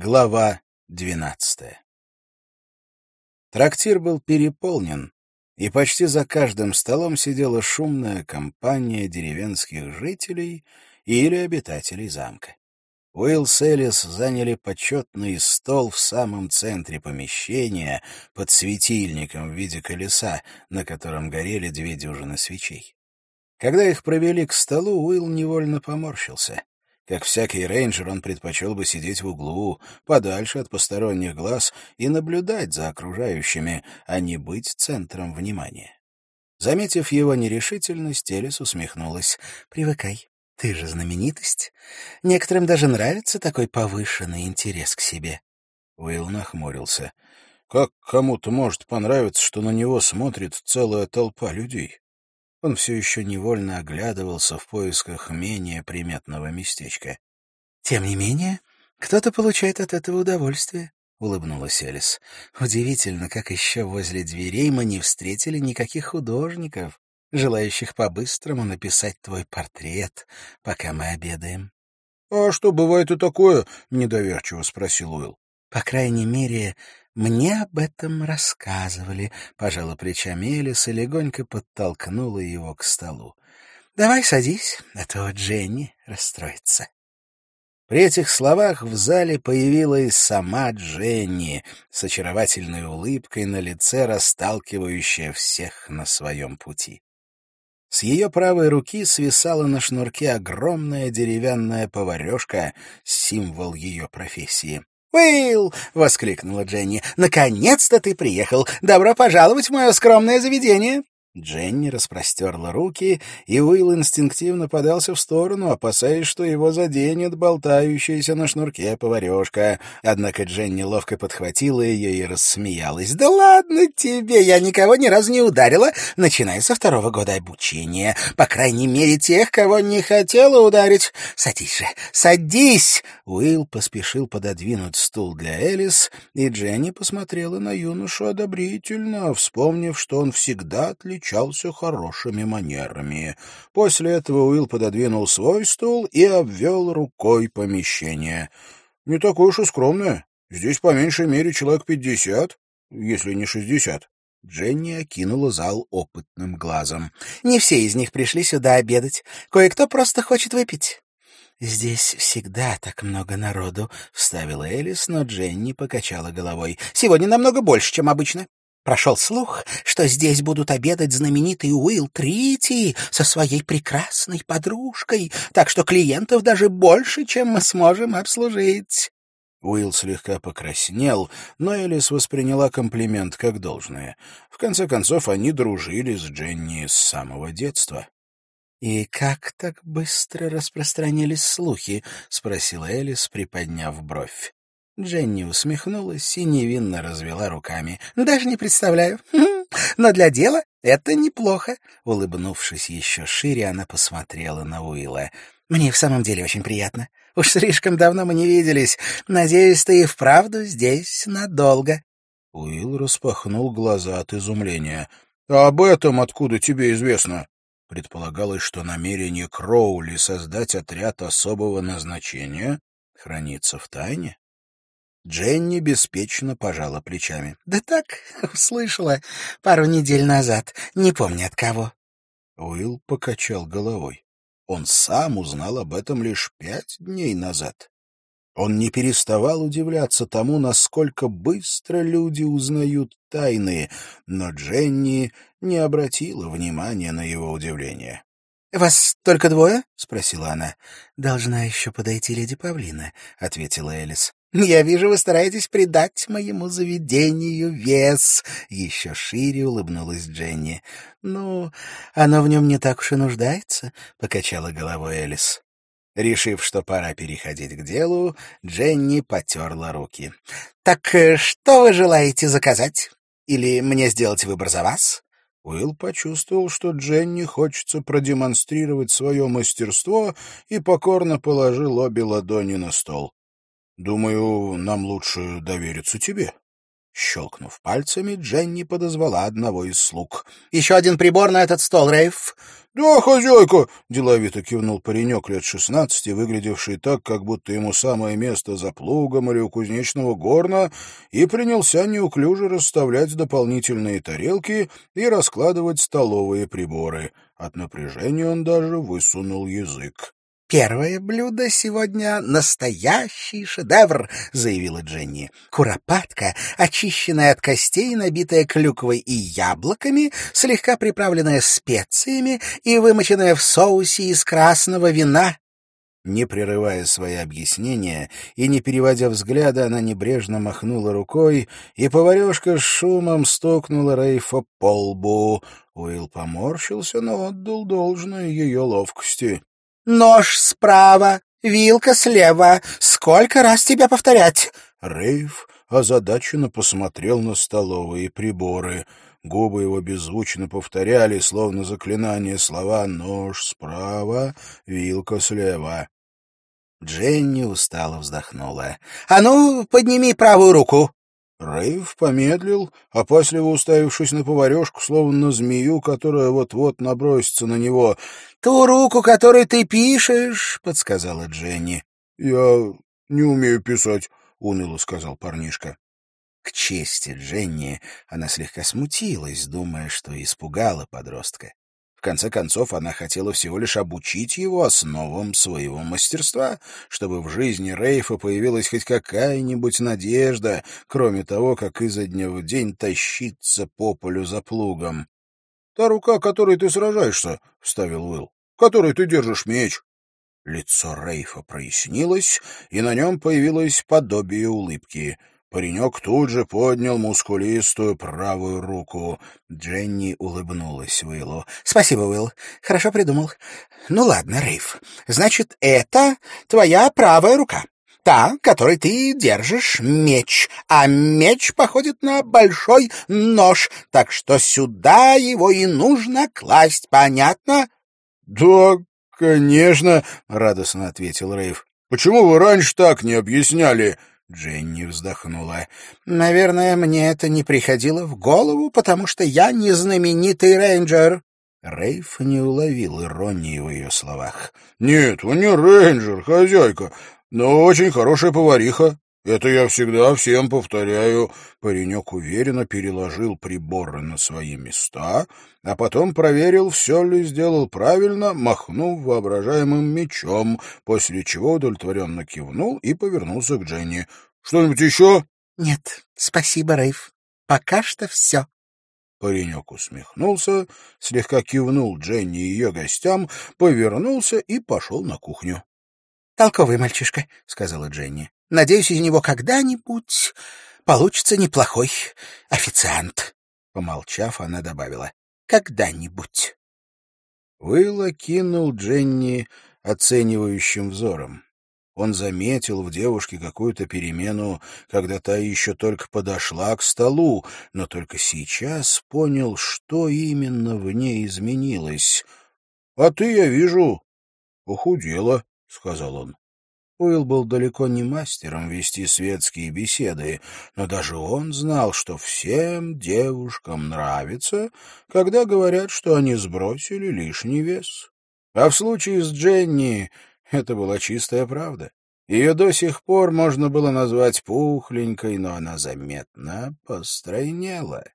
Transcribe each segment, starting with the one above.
Глава 12. Трактир был переполнен, и почти за каждым столом сидела шумная компания деревенских жителей или обитателей замка. Уилл с Элис заняли почетный стол в самом центре помещения под светильником в виде колеса, на котором горели 2 дюжины свечей. Когда их провели к столу, Уилл невольно поморщился. Как всякий рейнджер, он предпочел бы сидеть в углу, подальше от посторонних глаз, и наблюдать за окружающими, а не быть центром внимания. Заметив его нерешительность, Элис усмехнулась. «Привыкай, ты же знаменитость. Некоторым даже нравится такой повышенный интерес к себе». Уилл нахмурился. «Как кому-то может понравиться, что на него смотрит целая толпа людей?» Он все еще невольно оглядывался в поисках менее приметного местечка. «Тем не менее, кто-то получает от этого удовольствие», — улыбнулась Элис. «Удивительно, как еще возле дверей мы не встретили никаких художников, желающих по-быстрому написать твой портрет, пока мы обедаем». «А что, бывает и такое?» — недоверчиво спросил Уилл. «По крайней мере, мне об этом рассказывали», — пожала плечами Элис и легонько подтолкнула его к столу. «Давай садись, а то Дженни расстроится». При этих словах в зале появилась сама Дженни с очаровательной улыбкой на лице, расталкивающая всех на своем пути. С ее правой руки свисала на шнурке огромная деревянная поварешка, символ ее профессии. «Уилл!» — воскликнула Дженни. «Наконец-то ты приехал! Добро пожаловать в мое скромное заведение!» Дженни распростерла руки, и Уилл инстинктивно подался в сторону, опасаясь, что его заденет болтающаяся на шнурке поварешка. Однако Дженни ловко подхватила ее и рассмеялась. «Да ладно тебе! Я никого ни разу не ударила, начиная со 2-го года обучения. По крайней мере, тех, кого не хотела ударить. Садись же! Садись!» Уилл поспешил пододвинуть стул для Элис, и Дженни посмотрела на юношу одобрительно, вспомнив, что он всегда отличался хорошими манерами. После этого Уилл пододвинул свой стул и обвел рукой помещение. «Не такое уж и скромное. Здесь по меньшей мере человек 50, если не 60». Дженни окинула зал опытным глазом. «Не все из них пришли сюда обедать. Кое-кто просто хочет выпить». «Здесь всегда так много народу», — вставила Элис, но Дженни покачала головой. «Сегодня намного больше, чем обычно. Прошел слух, что здесь будут обедать знаменитый Уилл Трити со своей прекрасной подружкой, так что клиентов даже больше, чем мы сможем обслужить». Уилл слегка покраснел, но Элис восприняла комплимент как должное. В конце концов, они дружили с Дженни с самого детства. «И как так быстро распространились слухи?» — спросила Элис, приподняв бровь. Дженни усмехнулась и невинно развела руками. «Даже не представляю. Но для дела это неплохо». Улыбнувшись еще шире, она посмотрела на Уилла. «Мне в самом деле очень приятно. Уж слишком давно мы не виделись. Надеюсь, ты и вправду здесь надолго». Уилл распахнул глаза от изумления. «А об этом откуда тебе известно?» Предполагалось, что намерение Кроули создать отряд особого назначения хранится в тайне. Дженни беспечно пожала плечами. «Да так, услышала пару недель назад, не помню от кого». Уилл покачал головой. Он сам узнал об этом лишь 5 дней назад. Он не переставал удивляться тому, насколько быстро люди узнают тайны, но Дженни не обратила внимания на его удивление. «Вас только 2?» — спросила она. «Должна еще подойти леди Павлина», — ответила Элис. «Я вижу, вы стараетесь придать моему заведению вес», — еще шире улыбнулась Дженни. «Ну, оно в нем не так уж и нуждается», — покачала головой Элис. Решив, что пора переходить к делу, Дженни потерла руки. «Так что вы желаете заказать? Или мне сделать выбор за вас?» Уилл почувствовал, что Дженни хочется продемонстрировать свое мастерство, и покорно положил обе ладони на стол. «Думаю, нам лучше довериться тебе». Щелкнув пальцами, Дженни подозвала одного из слуг. — Еще один прибор на этот стол, Рейф. — Да, хозяйка! — деловито кивнул паренек лет 16, выглядевший так, как будто ему самое место за плугом или у кузнечного горна, и принялся неуклюже расставлять дополнительные тарелки и раскладывать столовые приборы. От напряжения он даже высунул язык. — Первое блюдо сегодня — настоящий шедевр, — заявила Дженни. — Куропатка, очищенная от костей, набитая клюквой и яблоками, слегка приправленная специями и вымоченная в соусе из красного вина. Не прерывая свои объяснения и не переводя взгляда, она небрежно махнула рукой, и поварешка с шумом стукнула Рейфа по лбу. Уилл поморщился, но отдал должное ее ловкости. Нож справа, вилка слева. Сколько раз тебе повторять? Рейф озадаченно посмотрел на столовые приборы. Губы его беззвучно повторяли, словно заклинание, слова «нож справа, вилка слева». Дженни устало вздохнула. — А ну, подними правую руку. Рейв помедлил, опасливо уставившись на поварешку, словно на змею, которая вот-вот набросится на него. — Ту руку, которой ты пишешь, — подсказала Дженни. — Я не умею писать, — уныло сказал парнишка. К чести Дженни она слегка смутилась, думая, что испугала подростка. В конце концов, она хотела всего лишь обучить его основам своего мастерства, чтобы в жизни Рейфа появилась хоть какая-нибудь надежда, кроме того, как изо дня в день тащиться по полю за плугом. — Та рука, которой ты сражаешься, — вставил Уилл, — которой ты держишь меч. Лицо Рейфа прояснилось, и на нем появилось подобие улыбки. Паренек тут же поднял мускулистую правую руку. Дженни улыбнулась Уиллу. — Спасибо, Уилл. Хорошо придумал. Ну ладно, Рейф. Значит, это твоя правая рука. Та, которой ты держишь меч. А меч походит на большой нож, так что сюда его и нужно класть. Понятно? — Да, конечно, — радостно ответил Рейф. — Почему вы раньше так не объясняли? Дженни вздохнула. — Наверное, мне это не приходило в голову, потому что я не знаменитый рейнджер. Рейф не уловил иронии в ее словах. — Нет, вы не рейнджер, хозяйка, но очень хорошая повариха. Это я всегда всем повторяю. Паренек уверенно переложил приборы на свои места, а потом проверил, все ли сделал правильно, махнув воображаемым мечом, после чего удовлетворенно кивнул и повернулся к Дженни. — Что-нибудь еще? — Нет, спасибо, Рейф. Пока что все. Паренек усмехнулся, слегка кивнул Дженни и ее гостям, повернулся и пошел на кухню. — Толковый мальчишка, — сказала Дженни. — Надеюсь, из него когда-нибудь получится неплохой официант. Помолчав, она добавила: — Когда-нибудь. Уилл окинул Дженни оценивающим взором. Он заметил в девушке какую-то перемену, когда та еще только подошла к столу, но только сейчас понял, что именно в ней изменилось. — А ты, я вижу, похудела, — сказал он. Уилл был далеко не мастером вести светские беседы, но даже он знал, что всем девушкам нравится, когда говорят, что они сбросили лишний вес. А в случае с Дженни это была чистая правда. Ее до сих пор можно было назвать пухленькой, но она заметно постройнела.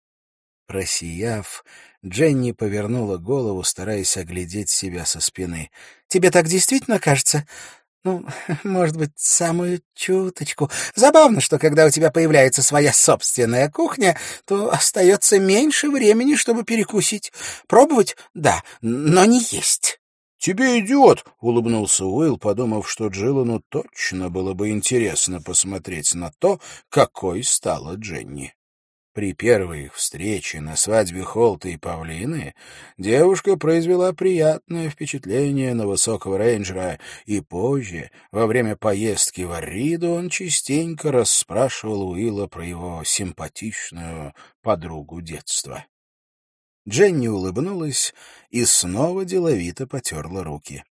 Просияв, Дженни повернула голову, стараясь оглядеть себя со спины. — Тебе так действительно кажется? Ну, может быть, самую чуточку. Забавно, что когда у тебя появляется своя собственная кухня, то остается меньше времени, чтобы перекусить. Пробовать — да, но не есть. — Тебе идет, — улыбнулся Уилл, подумав, что Джилану точно было бы интересно посмотреть на то, какой стала Дженни. При первой их встрече на свадьбе Холта и Павлины девушка произвела приятное впечатление на высокого рейнджера, и позже, во время поездки в Арриду, он частенько расспрашивал Уилла про его симпатичную подругу детства. Дженни улыбнулась и снова деловито потерла руки.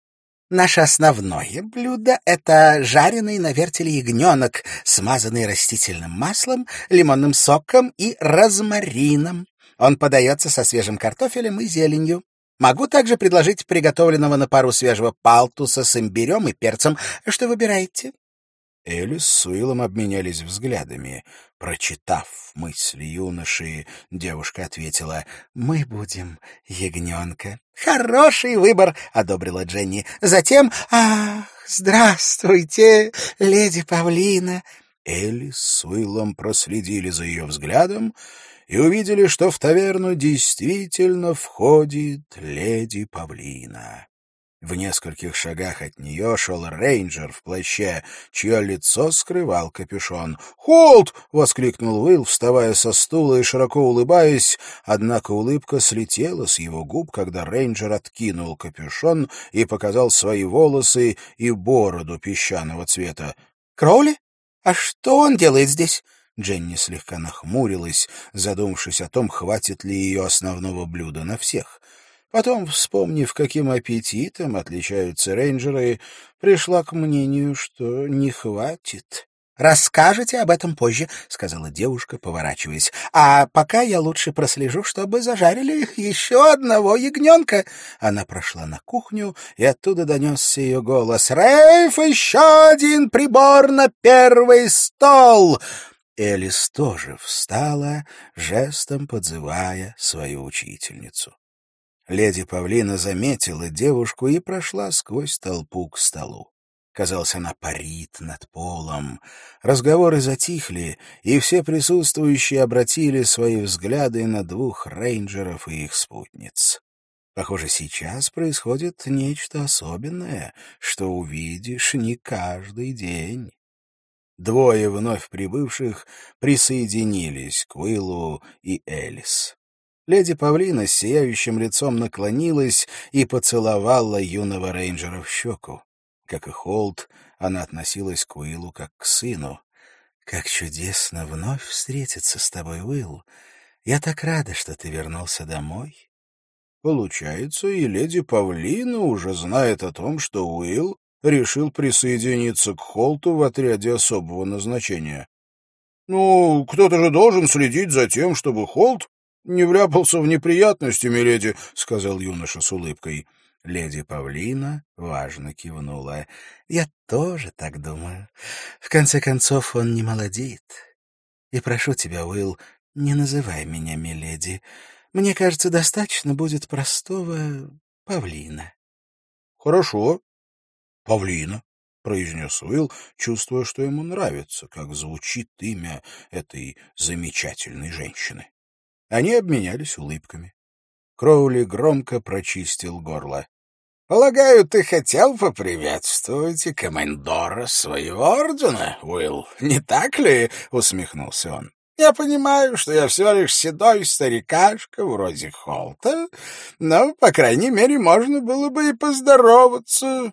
Наше основное блюдо — это жареный на вертеле ягненок, смазанный растительным маслом, лимонным соком и розмарином. Он подается со свежим картофелем и зеленью. Могу также предложить приготовленного на пару свежего палтуса с имбирем и перцем. Что выбираете? Элис с Уиллом обменялись взглядами. Прочитав мысли юноши, девушка ответила: «Мы будем ягненка». «Хороший выбор», — одобрила Дженни. Затем: «Ах, здравствуйте, леди Павлина». Элис с Уиллом проследили за ее взглядом и увидели, что в таверну действительно входит леди Павлина. В нескольких шагах от нее шел рейнджер в плаще, чье лицо скрывал капюшон. «Холт!» — воскликнул Уилл, вставая со стула и широко улыбаясь, однако улыбка слетела с его губ, когда рейнджер откинул капюшон и показал свои волосы и бороду песчаного цвета. «Кроули? А что он делает здесь?» Дженни слегка нахмурилась, задумавшись о том, хватит ли ее основного блюда на всех. Потом, вспомнив, каким аппетитом отличаются рейнджеры, пришла к мнению, что не хватит. «Расскажете об этом позже», — сказала девушка, поворачиваясь. «А пока я лучше прослежу, чтобы зажарили еще одного ягненка». Она прошла на кухню, и оттуда донесся ее голос. «Рейф, еще один прибор на первый стол!» Элис тоже встала, жестом подзывая свою учительницу. Леди Павлина заметила девушку и прошла сквозь толпу к столу. Казалось, она парит над полом. Разговоры затихли, и все присутствующие обратили свои взгляды на двух рейнджеров и их спутниц. Похоже, сейчас происходит нечто особенное, что увидишь не каждый день. Двое вновь прибывших присоединились к Уиллу и Элис. Леди Павлина с сияющим лицом наклонилась и поцеловала юного рейнджера в щеку. Как и Холт, она относилась к Уиллу как к сыну. «Как чудесно вновь встретиться с тобой, Уилл! Я так рада, что ты вернулся домой». Получается, и леди Павлина уже знает о том, что Уилл решил присоединиться к Холту в отряде особого назначения. «Ну, кто-то же должен следить за тем, чтобы Холт не вляпался в неприятности, миледи», — сказал юноша с улыбкой. Леди Павлина важно кивнула. «Я тоже так думаю. В конце концов, он не молодеет. И прошу тебя, Уилл, не называй меня миледи. Мне кажется, достаточно будет простого Павлина». «Хорошо, Павлина», — произнес Уилл, чувствуя, что ему нравится, как звучит имя этой замечательной женщины. Они обменялись улыбками. Кроули громко прочистил горло. «Полагаю, ты хотел поприветствовать и командора своего ордена, Уилл, не так ли?» — усмехнулся он. «Я понимаю, что я всего лишь седой старикашка вроде Холта, но, по крайней мере, можно было бы и поздороваться».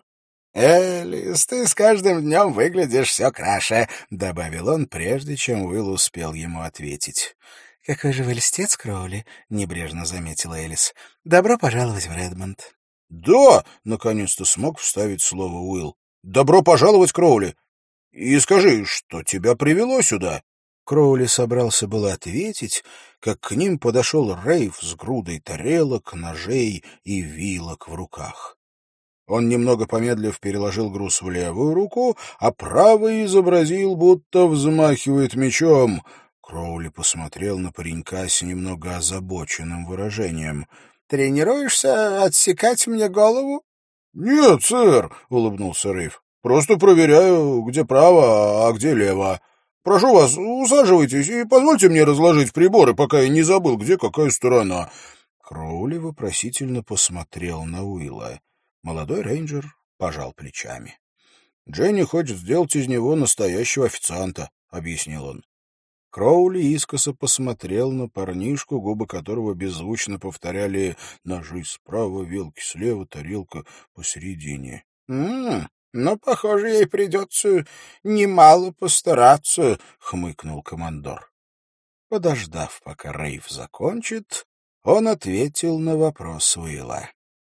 «Элис, ты с каждым днем выглядишь все краше», — добавил он, прежде чем Уилл успел ему ответить. «Какой же вы льстец, Кроули», — небрежно заметила Элис. «Добро пожаловать в Редмонд». «Да!» — наконец-то смог вставить слово Уилл. «Добро пожаловать, Кроули! И скажи, что тебя привело сюда?» Кроули собрался было ответить, как к ним подошел Рейф с грудой тарелок, ножей и вилок в руках. Он, немного помедлив, переложил груз в левую руку, а правой изобразил, будто взмахивает мечом. Кроули посмотрел на паренька с немного озабоченным выражением. «Тренируешься отсекать мне голову?» «Нет, сэр», — улыбнулся Рейф. «Просто проверяю, где право, а где лево. Прошу вас, усаживайтесь и позвольте мне разложить приборы, пока я не забыл, где какая сторона». Кроули вопросительно посмотрел на Уилла. Молодой рейнджер пожал плечами. «Дженни хочет сделать из него настоящего официанта», — объяснил он. Кроули искоса посмотрел на парнишку, губы которого беззвучно повторяли «ножи справа, вилки слева, тарелка посередине». «Ну, похоже, ей придется немало постараться», — хмыкнул командор. Подождав, пока Рейф закончит, он ответил на вопрос Уилла.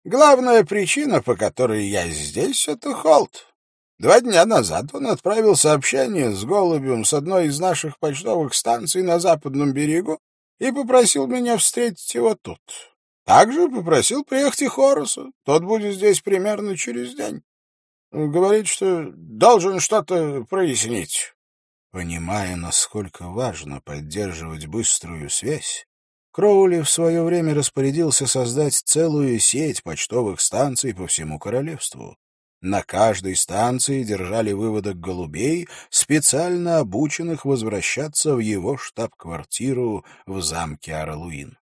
Главная причина, по которой я здесь, — это Холт. 2 дня назад он отправил сообщение с голубем с одной из наших почтовых станций на западном берегу и попросил меня встретить его тут. Также попросил приехать и Хораса. Тот будет здесь примерно через день. Говорит, что должен что-то прояснить. Понимая, насколько важно поддерживать быструю связь, Кроули в свое время распорядился создать целую сеть почтовых станций по всему королевству. На каждой станции держали выводок голубей, специально обученных возвращаться в его штаб-квартиру в замке Аралуин.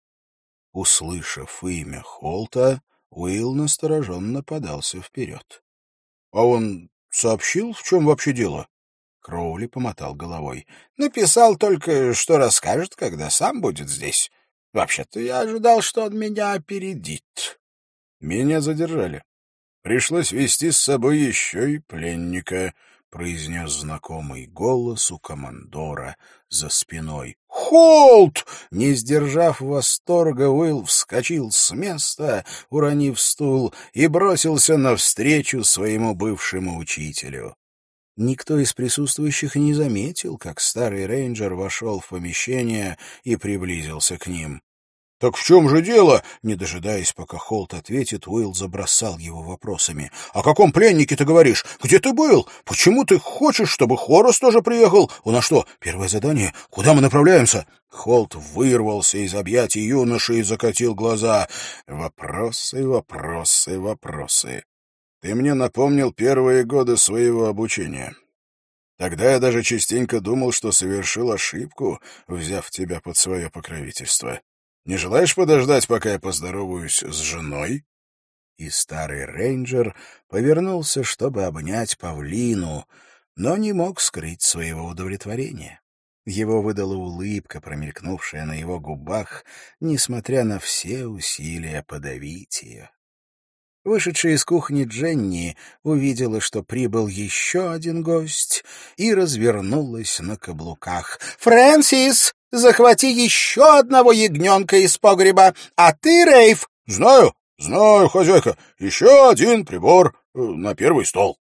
Услышав имя Холта, Уилл настороженно подался вперед. — А он сообщил, в чем вообще дело? Кроули помотал головой. — Написал только, что расскажет, когда сам будет здесь. Вообще-то я ожидал, что он меня опередит. Меня задержали. Пришлось вести с собой еще и пленника, — произнес знакомый голос у командора за спиной. «Холт!» Не сдержав восторга, Уилл вскочил с места, уронив стул, и бросился навстречу своему бывшему учителю. Никто из присутствующих не заметил, как старый рейнджер вошел в помещение и приблизился к ним. — Так в чем же дело? Не дожидаясь, пока Холт ответит, Уилл забросал его вопросами. — О каком пленнике ты говоришь? Где ты был? Почему ты хочешь, чтобы Хорас тоже приехал? У нас что, первое задание? Куда мы направляемся? Холт вырвался из объятий юноши и закатил глаза. — Вопросы, вопросы, вопросы. Ты мне напомнил первые годы своего обучения. Тогда я даже частенько думал, что совершил ошибку, взяв тебя под свое покровительство. Не желаешь подождать, пока я поздороваюсь с женой?» И старый рейнджер повернулся, чтобы обнять павлину, но не мог скрыть своего удовлетворения. Его выдала улыбка, промелькнувшая на его губах, несмотря на все усилия подавить ее. Вышедшая из кухни Дженни увидела, что прибыл еще один гость, и развернулась на каблуках. «Фрэнсис, захвати еще одного ягненка из погреба, а ты, Рейф...» «Знаю, хозяйка, еще один прибор на первый стол».